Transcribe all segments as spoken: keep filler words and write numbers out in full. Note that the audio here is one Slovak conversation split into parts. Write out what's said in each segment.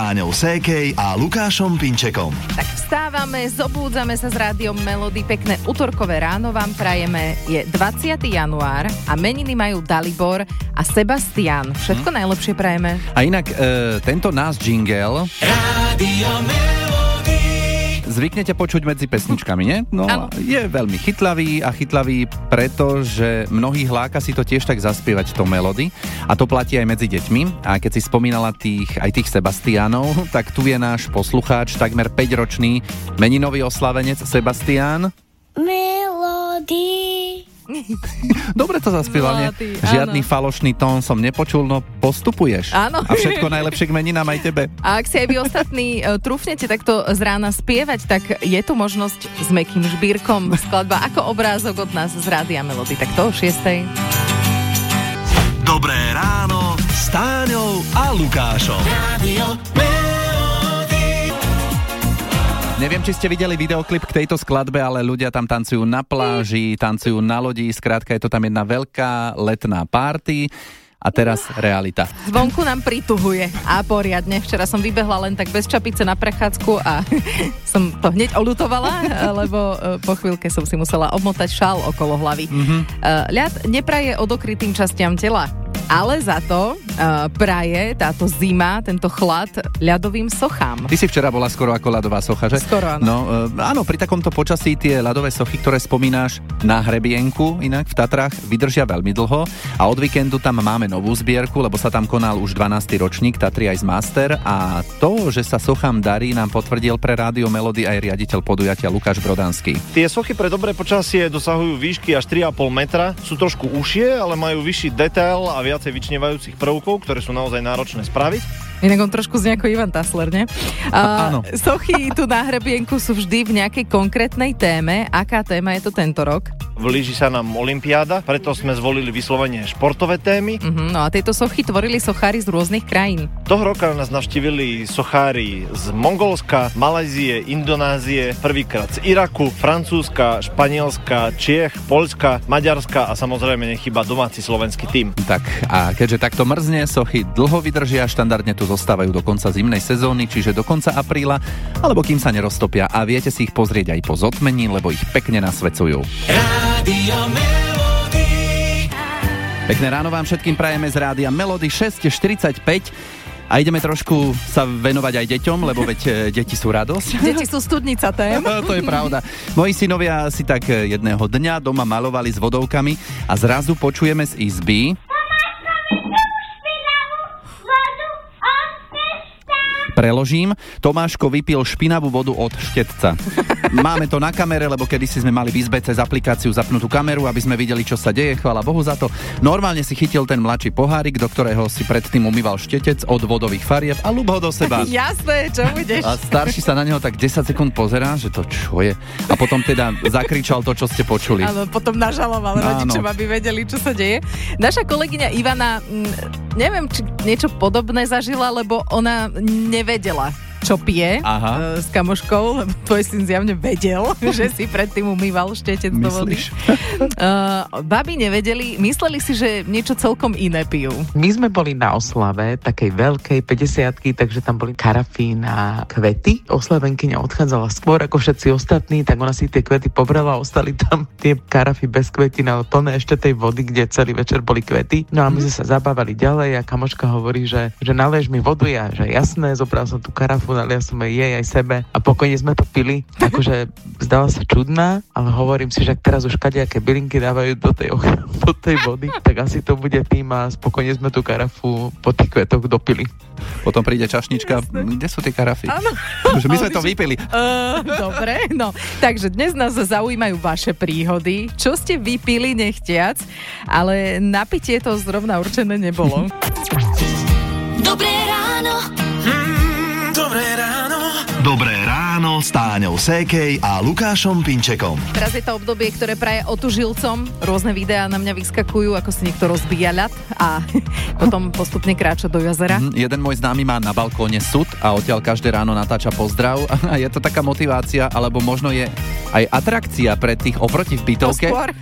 Táňou Sékej a Lukášom Pinčekom. Tak vstávame, zobúdzame sa s rádiom Melody, pekné utorkové ráno vám prajeme. Je dvadsiateho január a meniny majú Dalibor a Sebastian. Všetko hm. najlepšie prajeme. A inak e, tento náš jingle Rádio Melody zvyknete počuť medzi pesničkami, nie? No, ano. Je veľmi chytlavý a chytlavý, pretože mnohých láka si to tiež tak zaspievať to Melody a to platí aj medzi deťmi. A keď si spomínala tých, aj tých Sebastiánov, tak tu je náš poslucháč, takmer päťročný meninový oslavenec Sebastián. Melody. Dobre to zaspieval, nie? Žiadny áno. falošný tón som nepočul, no postupuješ. Áno. A všetko najlepšie k meninám aj tebe. A ak si aj vy ostatní uh, trúfnete takto z rána spievať, tak je tu možnosť s mäkkým žbírkom skladba ako obrázok od nás z Rádia Melody. Tak to o šiestej. Dobré ráno s Táňou a Lukášom. Rádio Melody. Neviem, či ste videli videoklip k tejto skladbe, ale ľudia tam tancujú na pláži, tancujú na lodi, skrátka je to tam jedna veľká letná party. A teraz realita. Zvonku nám prituhuje a poriadne. Včera som vybehla len tak bez čapice na prechádzku a som to hneď oľutovala, lebo po chvíľke som si musela obmotať šál okolo hlavy. Mm-hmm. Ľad nepraje odokrytým častiam tela, ale za to uh, praje táto zima, tento chlad ľadovým sochám. Ty si včera bola skoro ako ľadová socha, že? Skoro áno. No, uh, áno, pri takomto počasí tie ľadové sochy, ktoré spomínaš na hrebienku, inak v Tatrách, vydržia veľmi dlho a od víkendu tam máme novú zbierku, lebo sa tam konal už dvanásty ročník Tatry Ice Master a to, že sa sochám darí, nám potvrdil pre Rádio Melody aj riaditeľ podujatia Lukáš Brodanský. Tie sochy pre dobré počasie dosahujú výšky až tri a pol metra, sú trošku užšie, ale majú vyšší detail a viacej vyčnievajúcich prvkov, ktoré sú naozaj náročné spraviť. Inak on trošku znie ako Ivan Tasler, nie? A, áno. Sochy tu na hrebienku sú vždy v nejakej konkrétnej téme. Aká téma je to tento rok? Blíži sa nám olympiáda, preto sme zvolili vyslovene športové témy. Uh-huh, no a tieto sochy tvorili sochári z rôznych krajín. Toho roka nás navštívili sochári z Mongolska, Malajzie, Indonézie, prvýkrát z Iraku, Francúzska, Španielska, Čiech, Poľska, Maďarska a samozrejme nechýba domáci slovenský tím. Tak a keďže takto mrzne, sochy dlho vydržia, štandardne tu zostávajú do konca zimnej sezóny, čiže do konca apríla, alebo kým sa neroztopia a viete si ich pozrieť aj po zotmení, lebo ich pekne nasvecujú. Pekné ráno vám všetkým prajeme z Rádia Melody šesť štyridsaťpäť a ideme trošku sa venovať aj deťom, lebo veď deti sú radosť. Deti sú studnica tém. To je pravda. Moji synovia si tak jedného dňa doma malovali s vodovkami a zrazu počujeme z izby: Preložím, Tomáško vypil špinavú vodu od štetca. Máme to na kamere, lebo kedysi sme mali v izbe cez aplikáciu zapnutú kameru, aby sme videli, čo sa deje, chvála Bohu za to. Normálne si chytil ten mladší pohárik, do ktorého si predtým umýval štetec od vodových farieb a ľub ho do seba. Jasné, čo budeš? A starší sa na neho tak desať sekúnd pozerá, že to čo je. A potom teda zakričal to, čo ste počuli. Áno, potom nažaloval rodičom, aby vedeli, čo sa deje. Naša kolegyňa Ivana, neviem, či niečo podobné zažila, lebo ona nevedela, čo pije. Aha. S kamoškou, lebo tvoj syn zjavne vedel, že si predtým umýval štetec do vody. Uh, babi nevedeli, mysleli si, že niečo celkom iné pijú. My sme boli na oslave takej veľkej päťdesiatky, takže tam boli karafín a kvety. Oslavenkyňa odchádzala skôr ako všetci ostatní, tak ona si tie kvety pobrala a ostali tam tie karafy bez kvetín, ale plné ešte tej vody, kde celý večer boli kvety. No a my sme sa zabávali ďalej a kamoška hovorí, že, že nalež mi vodu, ja, že jasné, zobral som tú karafu, ale ja som aj jej, aj sebe a pokojne sme to pili. Akože zdala sa čudná, ale hovorím si, že ak teraz už kadejaké bylinky dávajú do tej, do tej vody, tak asi to bude tým a spokojne sme tú karafu po tých kvetoch dopili. Potom príde čašnička, jasne. Kde sú tie karafy? Áno. My sme to vypili. Uh, dobre, no. Takže dnes nás zaujímajú vaše príhody. Čo ste vypili nechtiac, ale na pitie to zrovna určené nebolo. Dobré ráno. Mm, dobré ráno. Dobré ráno s Táňou Sékej a Lukášom Pinčekom. Teraz je to obdobie, ktoré praje otužilcom. Rôzne videá na mňa vyskakujú, ako si niekto rozbíja ľad a potom postupne kráča do jazera. Mm, jeden môj známy má na balkóne sud a odtiaľ každé ráno natáča pozdrav a je to taká motivácia, alebo možno je aj atrakcia pre tých oproti v bytovke.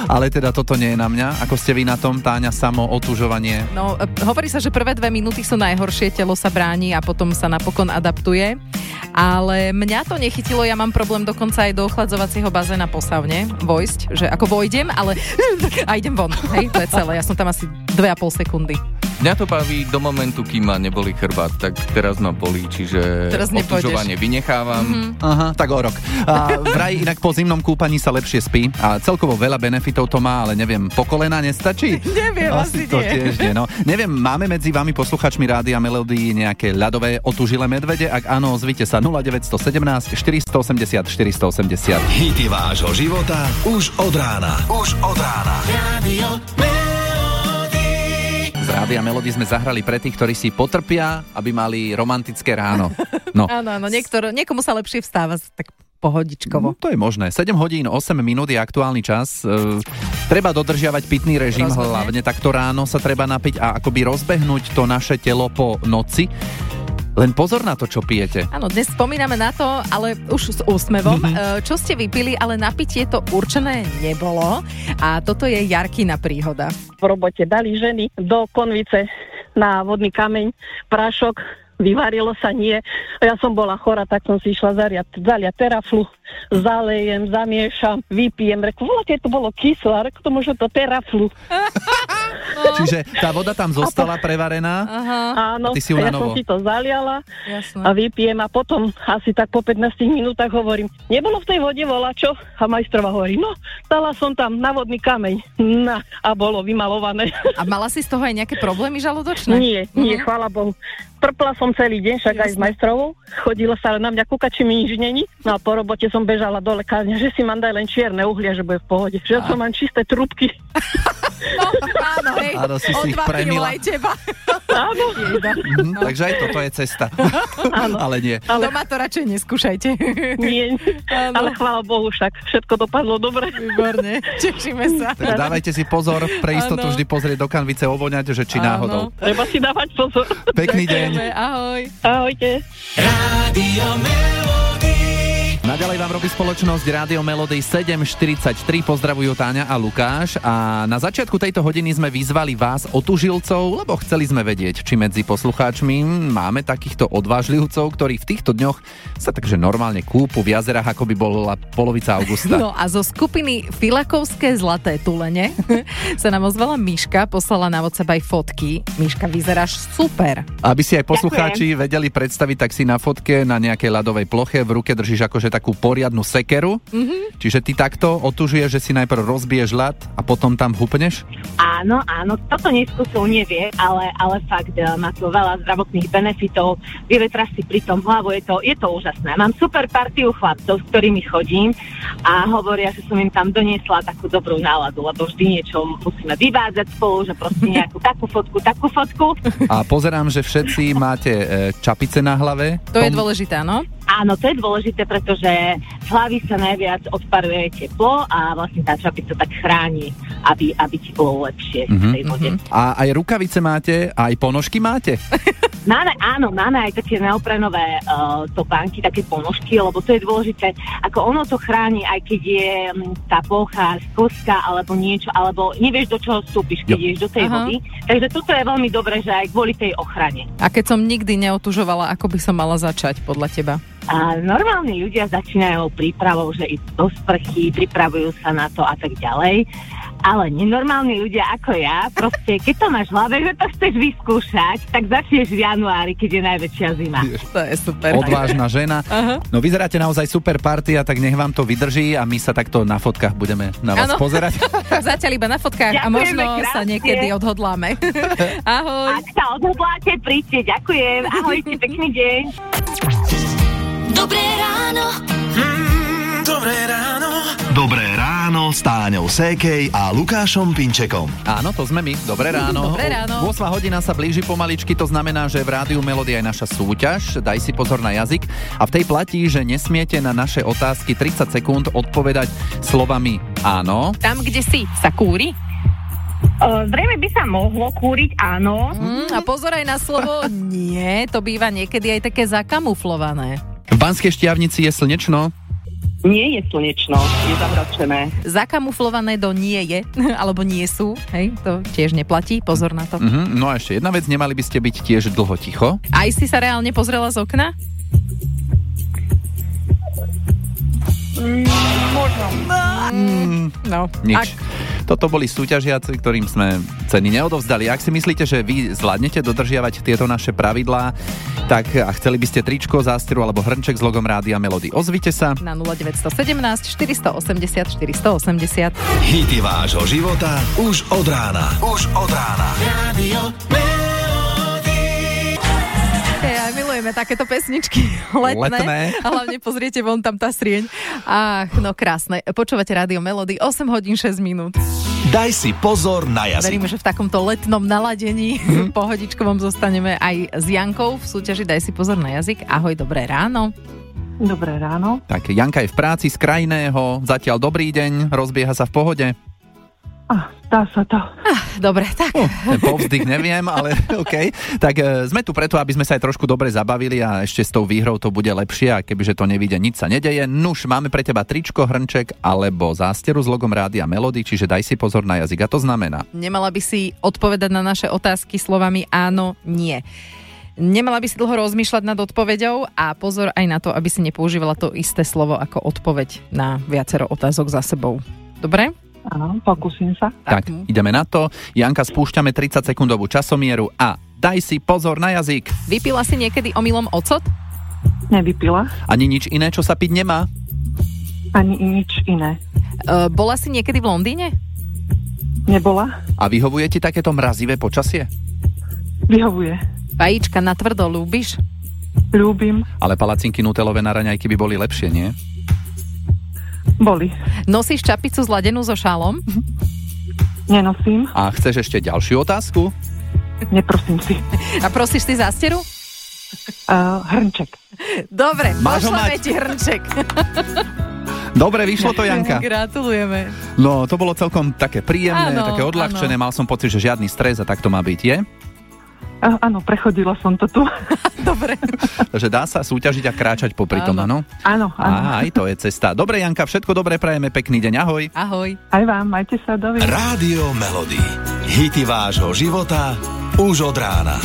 Ale teda toto nie je na mňa. Ako ste vy na tom, Táňa, samo otužovanie? No, hovorí sa, že prvé dve minúty sú najhoršie, telo sa bráni a potom sa napokon adaptuje. Ale mňa to nechytilo, ja mám problém dokonca aj do ochladzovacieho bazéna po saune vojsť, že ako vojdem, ale a idem von, hej, to je celé. Ja som tam asi dve a pol sekundy. Mňa to baví do momentu, kým ma nebolí chrbát, tak teraz ma bolí, čiže otužovanie vynechávam. Mm-hmm. Aha, tak o rok. A vraj inak po zimnom kúpaní sa lepšie spí a celkovo veľa benefitov to má, ale neviem, po kolena nestačí? Neviem, asi, asi to nie. tiež nie, no. Neviem, máme medzi vami posluchačmi Rádia Melody nejaké ľadové otužilé medvede? Ak áno, zvite sa nula deväť jedna sedem, štyri osem nula, štyri osem nula. Hity vášho života už od rána. Už od rána. Rádio Z Rádia Melody sme zahrali pre tých, ktorí si potrpia, aby mali romantické ráno. No. Áno, áno, niektor, niekomu sa lepšie vstáva tak pohodičkovo. No, to je možné. sedem hodín osem minút je aktuálny čas. E, treba dodržiavať pitný režim, Rozhodne. Hlavne takto ráno sa treba napiť a akoby rozbehnúť to naše telo po noci. Len pozor na to, čo pijete. Áno, dnes spomíname na to, ale už s úsmevom, mm-hmm. čo ste vypili, ale na pitie to určené nebolo. A toto je Jarkina príhoda. V robote dali ženy do konvice na vodný kameň, prášok, vyvarilo sa nie. Ja som bola chora, tak som si išla zaliať, zaliať teraflu, zalejem, zamiešam, vypijem. Reku, voľate, to bolo kyslé, reku, to môže to teraflu. No. Čiže tá voda tam zostala prevarená. Aha. Áno, ty si ju ja nanovo. som si to zaliala. Jasné. A vypijem a potom asi tak po pätnástich minútach hovorím, nebolo v tej vode volačo? A majstrova hovorí, no, dala som tam na vodný kameň. Na, a bolo vymalované. A mala si z toho aj nejaké problémy žalúdočné? Nie, nie, uh-huh. Chvála Bohu. Trpla som celý deň, však Jasne. Aj s majstrovou. Chodila sa na mňa kúkať, či mi nič není. No a po robote som bežala do lekárne, že si mám daj len čierne uhlia, že bude v pohode. Že som mám čisté trúbky. No, áno, hej. Áno, si si ich premila. Aj teba. Áno. Mhm, takže aj toto je cesta. Áno. Ale nie. Ale... Doma to radšej neskúšajte. Nie, áno. Ale chvála Bohu, však všetko dopadlo dobre. Výborne, tešíme sa. Tak dávajte si pozor, pre istotu vždy pozrieť do kanvice, ovoňať, že či áno. Náhodou. Treba si dávať pozor. Pekný deň. Ahoj. Ahojte. Rádio Melody. Naďalej vám robí spoločnosť Rádio Melody sedem štyridsaťtri. Pozdravujú Táňa a Lukáš. A na začiatku tejto hodiny sme vyzvali vás otužilcov, lebo chceli sme vedieť, či medzi poslucháčmi máme takýchto odvážlivcov, ktorí v týchto dňoch sa takže normálne kúpu v jazerách, ako by bola polovica augusta. No a zo skupiny Filakovské zlaté tulene sa nám ozvala Miška, poslala na WhatsApp aj fotky. Miška, vyzeráš super. Aby si aj poslucháči Ďakujem. Vedeli predstaviť, tak si na fotke na nejakej ľadovej ploche v ruke držíš akože takú poriadnu sekeru. Mm-hmm. Čiže ty takto otužuješ, že si najprv rozbiješ ľad a potom tam hupneš? Áno, áno, toto neskúsil, nevie, ale, ale fakt má to veľa zdravotných benefitov, vyvetra si pri tom hlavu, je to, je to úžasné. Mám super partiu chlapcov, s ktorými chodím a hovoria, že som im tam doniesla takú dobrú náladu, lebo vždy niečo musíme vyvádzať spolu, že proste nejakú takú fotku, takú fotku. A pozerám, že všetci máte e, čapice na hlave. To Tom... je dôležité, áno? Áno, to je dôležité, pretože z hlavy sa najviac odparuje teplo a vlastne tá čapica tak chráni, aby, aby ti bolo lepšie mm-hmm, v tej vode. Mm-hmm. A aj rukavice máte, aj ponožky máte? Máme, áno, máme aj také neoprenové uh, topánky, také ponožky, lebo to je dôležité, ako ono to chráni, aj keď je um, tá plocha skoská alebo niečo, alebo nevieš, do čoho vstúpiš, keď jo. Ideš do tej Aha. Vody. Takže toto je veľmi dobré, že aj kvôli tej ochrane. A keď som nikdy neotužovala, ako by som mala začať podľa teba? A normálni ľudia začínajú prípravou, že idú do sprchy, pripravujú sa na to a tak ďalej. Ale nenormálni ľudia ako ja, proste keď to máš v hlave, že to chceš vyskúšať, tak začneš v januári, keď je najväčšia zima. To je super. Odvážna žena. Aha. No vyzeráte naozaj super party a tak nech vám to vydrží a my sa takto na fotkách budeme na vás ano. Pozerať. Zatiaľ iba na fotkách. Ďakujeme, a možno krásne. Sa niekedy odhodláme. Ahoj. Ak sa odhodláte, príďte. Ďakujem. Ahojte, pekný deň. Dobré ráno. Mm, dobré ráno. Dobré ráno s Táňou Sékej a Lukášom Pinčekom. Áno, to sme my. Dobré ráno. Dobré ráno. ôsma hodina sa blíži pomaličky, to znamená, že v Rádiu Melody aj naša súťaž. Daj si pozor na jazyk. A v tej platí, že nesmiete na naše otázky tridsať sekúnd odpovedať slovami áno. Tam, kde si, sa kúri? Uh, zrejme by sa mohlo kúriť, áno. Mm, a pozor aj na slovo nie, to býva niekedy aj také zakamuflované. V Banskej Štiavnici je slnečno? Nie je slnečno, je zamračené. Zakamuflované do nie je, alebo nie sú, hej, to tiež neplatí, pozor na to. Mm-hmm. No a ešte jedna vec, nemali by ste byť tiež dlho ticho? Aj si sa reálne pozrela z okna? Mm, možno. Mm, no. Nič. Ak... Toto boli súťažiaci, ktorým sme ceny neodovzdali. Ak si myslíte, že vy zvládnete dodržiavať tieto naše pravidlá, tak a chceli by ste tričko, zásteru alebo hrnček s logom Rádia Melody, ozvite sa na nula deväť jedna sedem štyri osem nula štyri osem nula. Hity vášho života už od rána. Už od rána. Rádio Ja milujeme takéto pesničky letné. letné. A hlavne pozriete, von tam tá srieň. Ach, no krásne. Počúvate Rádio Melody, osem hodín šesť minút. Daj si pozor na jazyk. Veríme, že v takomto letnom naladení mm. pohodičkovom zostaneme aj s Jankou v súťaži Daj si pozor na jazyk. Ahoj, dobré ráno. Dobré ráno. Tak Janka je v práci z krajného, zatiaľ dobrý deň, rozbieha sa v pohode. Ah, dá sa to. Ah, dobre, tak. Oh, ten povzdych neviem, ale OK. Tak e, sme tu preto, aby sme sa aj trošku dobre zabavili a ešte s tou výhrou to bude lepšie a kebyže to nevíde, nič sa nedeje. Nuž, máme pre teba tričko, hrnček alebo zásteru s logom Rádia Melody, čiže daj si pozor na jazyk. A to znamená? Nemala by si odpovedať na naše otázky slovami áno, nie. Nemala by si dlho rozmýšľať nad odpoveďou a pozor aj na to, aby si nepoužívala to isté slovo ako odpoveď na viacero otázok za sebou. Dobre? Áno, pokúsim sa. Tak, tak, ideme na to. Janka, spúšťame tridsaťsekundovú časomieru a daj si pozor na jazyk. Vypila si niekedy omylom ocot? Nevypila. Ani nič iné, čo sa piť nemá? Ani nič iné. E, bola si niekedy v Londýne? Nebola. A vyhovuje ti takéto mrazivé počasie? Vyhovuje. Vajíčka na tvrdo ľúbiš? Ľúbim. Ale palacinky nutelové na raňajky by boli lepšie, nie? Boli. Nosíš čapicu zladenú so šálom? Nenosím. A chceš ešte ďalšiu otázku? Neprosím si. A prosíš si zásteru? Uh, hrnček. Dobre, pošleme ti hrnček. Dobre, vyšlo to, Janka. Gratulujeme. No, to bolo celkom také príjemné, áno, také odľahčené. Áno. Mal som pocit, že žiadny stres a tak to má byť, je? Uh, áno, prechodila som to tu. Dobre. Takže dá sa súťažiť a kráčať popri tom, áno? Áno, áno. Á, aj to je cesta. Dobre, Janka, všetko dobré, prajeme, pekný deň, ahoj. Ahoj. Aj vám, majte sa, dovidenia. Rádio Melody. Hity vášho života už od rána.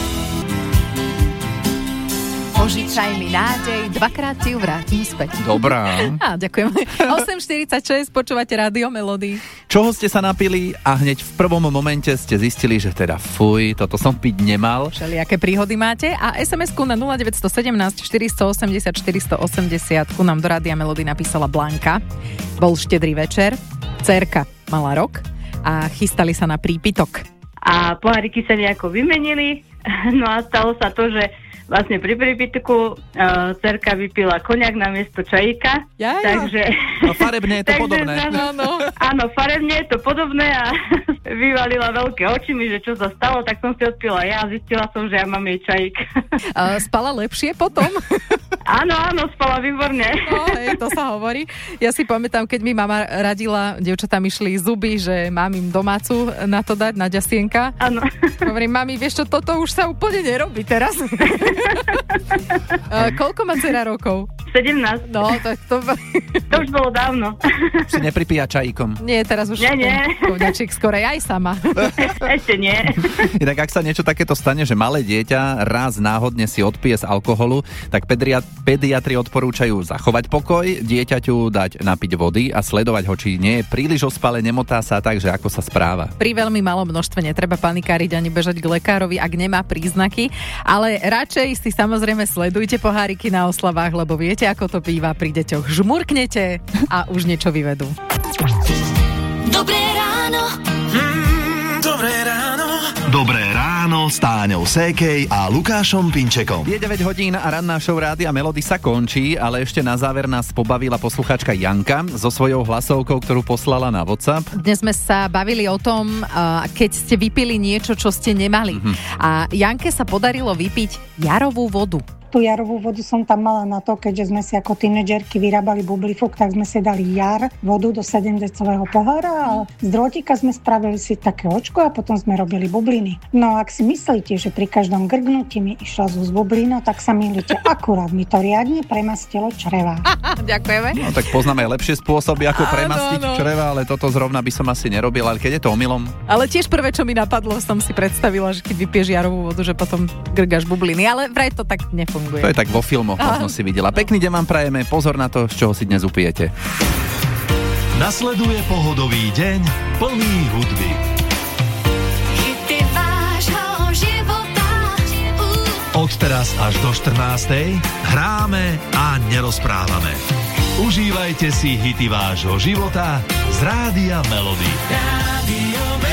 Požičaj mi nádej, dvakrát ti ju vrátim späť. Dobrá. Á, ďakujem. osem štyridsaťšesť, počúvate Rádio Melody. Čoho ste sa napili a hneď v prvom momente ste zistili, že teda fuj, toto som piť nemal. Všelijaké príhody máte a es em esku na nula deväť jedna sedem štyri osem nula štyri osem nula ku nám do Rádia Melody napísala Blanka. Bol štedrý večer, dcérka mala rok a chystali sa na prípitok. A poháriky sa nejako vymenili, no a stalo sa to, že vlastne pri prípitku uh, dcerka vypila koniak na miesto čajíka. Ja, ja. Takže... No farebne je to podobné. No, no. Áno, farebne je to podobné a vyvalila veľké oči mi, že čo sa stalo, tak som si odpila ja a zistila som, že ja mám jej čajík. Uh, spala lepšie potom? Áno, áno, spala výborne. No, hej, to sa hovorí. Ja si pamätám, keď mi mama radila, dievčatám išli zuby, že mám im domácu na to dať, na ďasienka. Áno. Hovorím, mami, vieš čo, toto už sa úplne nerobí teraz. uh, koľko má dcera rokov? sedemnásť. No, tak to... To už bolo dávno. Si nepripíja čajíkom. Nie, teraz už... Nie, nie. Kovňačík skorej aj sama. Ešte nie. Inak ak sa niečo takéto stane, že malé dieťa raz náhodne si odpije z alkoholu, tak pediat- pediatri odporúčajú zachovať pokoj, dieťaťu dať napiť vody a sledovať ho, či nie je príliš ospale, nemotá sa, takže ako sa správa. Pri veľmi malom množstve netreba panikáriť ani bežať k lekárovi, ak nemá príznaky, ale radšej si samozrejme sledujte poháriky na oslavách, lebo viete, ako to býva pri deťoch. Žmurknete a už niečo vyvedú. Dobré ráno. Mm, dobré ráno. Dobré ráno s Táňou Sékej a Lukášom Pinčekom. Je deväť hodín a ranná show Rádia Melody sa končí, ale ešte na záver nás pobavila poslucháčka Janka so svojou hlasovkou, ktorú poslala na WhatsApp. Dnes sme sa bavili o tom, keď ste vypili niečo, čo ste nemali. Mm-hmm. A Janke sa podarilo vypiť jarovú vodu. tú jarovú vodu som tam mala na to, keďže sme si ako tínedžerky vyrábali bublifuk, tak sme si dali jar, vodu do sedemdecového pohára a z drôtika sme spravili si také očko a potom sme robili bubliny. No ak si myslíte, že pri každom grgnutí mi išla z bublina, tak sa mýlite. Akurát mi to riadne premastilo čreva. Ďakujeme. No tak poznáme aj lepšie spôsoby, ako premastiť áno, no. čreva, ale toto zrovna by som asi nerobil, ale keď je to omylom. Ale tiež prvé, čo mi napadlo, som si predstavila, že keď vypieš jarovú vodu, že potom grgáš bubliny, ale vraj to tak nefunguje. To je tak vo filmoch, možno si videla. Pekný deň vám prajeme, pozor na to, z čoho si dnes upijete. Nasleduje pohodový deň plný hudby. Hity vášho života. Od teraz až do štrnástej hráme a nerozprávame. Užívajte si hity vášho života z Rádia Melody. Rádio Melody.